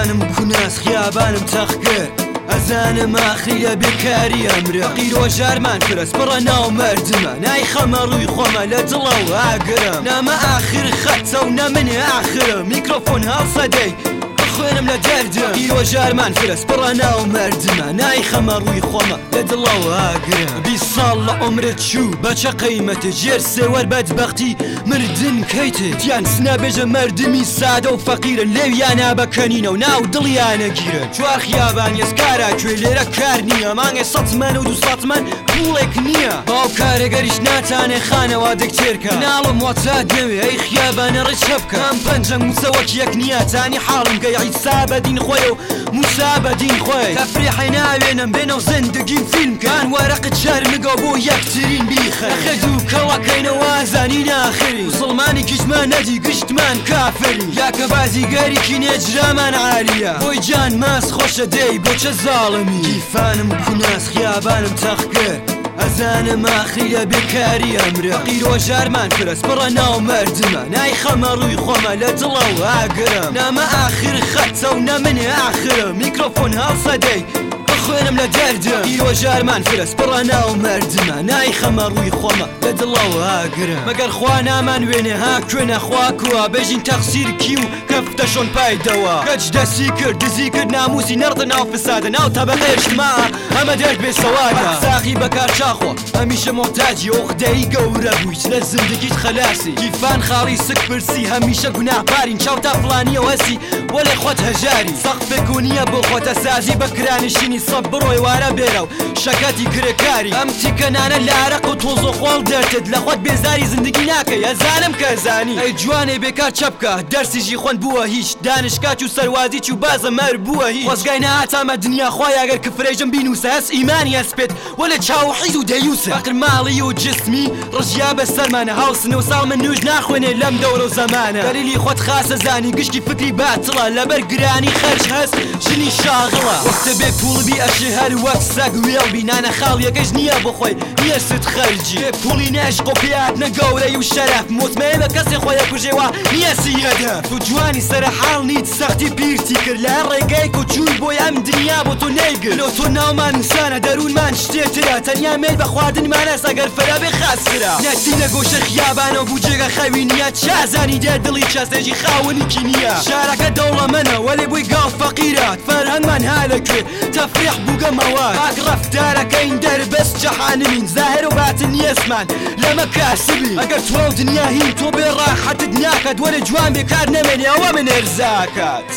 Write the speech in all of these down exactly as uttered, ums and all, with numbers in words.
گیفانم کوناس خیابانم تەخکرد ئەزانم ئاخری لە بێکاری ئەمرە فەقیر و ژارمان فرەس بڕە ناو مەردمە نای خەمە ڕووی خۆمە لە دڵە و ئاگرم نامە ئاخر خەتە و نەمنێ ئاخرم میکرۆفۆن هەڵسەدەی خوێنم لە دەردم فەقیر و ژارمان فرەس بڕە ناو مەردمە نای خەمە ڕووی خۆمە لە دڵە و ئاگرم بیست ساڵ لە عومرت چوو بەچە قەیمەتە ژێر سێوەر بەدبەختی مردن کەیتێ تیان سنابێژە مەردمی سادە و فەقیرن لێویانە بەکەنینە و ناو دڵیانەگیرن چوار خیابان ێسکارە کوێ لێرە کار نییە مانگێ سەدمەن و دو سەدمەن پوڵێک نییە باو کارەگەریش ناتانێ خانەوە دەکتێرکە ناڵم واتات نەوێ ئەی خیابانە ڕێچە بکە ئەم پەنجەنگ موسەوەک یەک نییە تانی حاڵم گەی عیسا بەدین خۆی و موسا بەدین خۆی تەفریحی ناوێنم بێنە و زەندگیم فیلمکان وەرەقت شەرمگە بۆ یەکترین بیخە خەد و کەڵەکەینەوە زانی ناخری مسڵمانی گشتمان نەدی گشتمان کافری یاکە بازیگەریکی نێجرامان عالیە بۆی جان ماس خۆشە دەی بۆچە زاڵمی گیفانم کوناس خیابانم تەخکرد ئەزانم ئاخری لە بێکاری ئەمرە فەقیر و ژارمان فرەس بڕە ناو مەردمە نای خەمە ڕووی خۆمە لە دڵە و ئاگرم نامە ئاخر خەتە و نەمنێ ئاخرم میکرۆفۆن هەڵسەدەی خوێنم لە دەردم فەقیر و ژارمان فرەس بڕە ناو مەردمە نای خەمە ڕووی خۆمە لە دڵە و ئاگرم مەگەر خوا نامان وێنێ ها کوێنە خوا کووە بێژین تەقسیر کی و کەفتە شۆن پایدەوە کەچ دەستی کرد دزی کرد ناموسی نەڕدە ناو فسادە ناو تەبەقەیەشما ئەمە دەرد بێ سەوادە ساقی بەکار چاخۆ هەمیشە مۆحتاجی ئۆخدەی گەورە بوویت لە زندگیت خەلاسی گیفان خاڵی سک پرسی هەمیشە گوناهبارین چاوتا فڵانیە وەسی وەلێ خۆت هەژاری سەقفێک و نییە بۆ خۆتە سازی بە کرانشینی سەب بڕۆی وارە بێرە و شەکەتی کرێکاری ئەم تیکەنانە لە عەرەق و تۆز و خۆڵ دەرتت لە خۆت بێزاری زندگی ناکەی ئەزانم کە زانی ئەی جوانێ بێکار چەپکە دەرسیژی خوێن بووە هیچ دانشکات و سەروازیچ و بازە مەر بووە هیچ وەزگای نەهاتامە دنیا خۆی ئەگەر کفرێژم بینوسە هەست ئیمانی هەسپێت وەلە چاو حیز و دەیوسە فەقر ماڵی و جسمی ڕژیا بەسەرمانە هاوسنە و ساڵ من نوێژ ناخوێنێ لەم دەورە و زەمانە دەلیلی خۆت خاسە زانی گشتی فکری باتڵە لەبەر گرانی خەرج هەست ژنی شاغڵە وەختە بێ پوڵبی ئەشێ هەر وەک سەگ وێڵبی نانە خاڵیەکەش نییە بۆخۆی نییە ست خەرجی بێ پوڵی نەش قۆپیات نەگەورەی و شەرەف مطمئنە کەسێ خۆیە کوژێوە نییە سیەدە تو جوانی سەرە حاڵ نیت سەختی پیرتی کرد لە هەر ڕێگەیەک و چووی بۆی ئەم دنیا بۆ تۆ نەیگرت لۆ تۆ ناومان ئینسانە دەروونمان شتێترە تەنیا مێل بە خواردنمانە سەگەر فەرە بێ خاسترە نەتی لە گۆشە خیابانە و بوجێگە خەوی نییە چازانی دێ دڵی چاستێژی خاوەنیکی نییە شارەکە دەوڵەمەنە وەلێ بووی گاڵ فەقیرات فەرهەنمان هالەکوێ تەفریح بووگەمەوە پاک ڕەفتارەکەین دەربەست جەحانمین زاهر و باتن نیەسمان لەمە کاسبی ئەگەر تۆ و دنیا هین تۆ بێ ڕاحەتت ناکات وەرە جوان بێکار نەمێنێ ئەوە من ئێرزاکات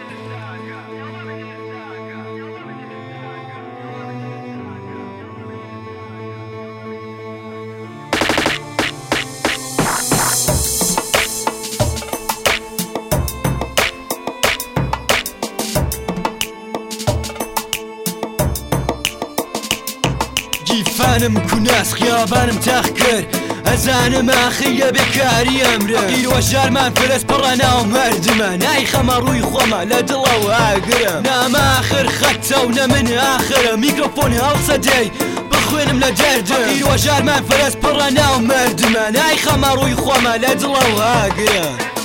گیفانم کوناس خیابانم تەخ کرد ئەزانم ئاخری لە بێکاری ئەمرە فەقیر و ژارمان فرەس بڕە ناو مەردمە نای خەمە ڕووی خۆمە لە دڵە و ئاگرم نامە ئاخر خەتە و نەمن ئاخرە میکرۆفۆن هەڵسەدەی بخوێنم لە دەردم فەقیر و ژارمان فرەس بڕە ناو مەردمە نای خەمە ڕووی خۆمە لە دڵە و ئاگرم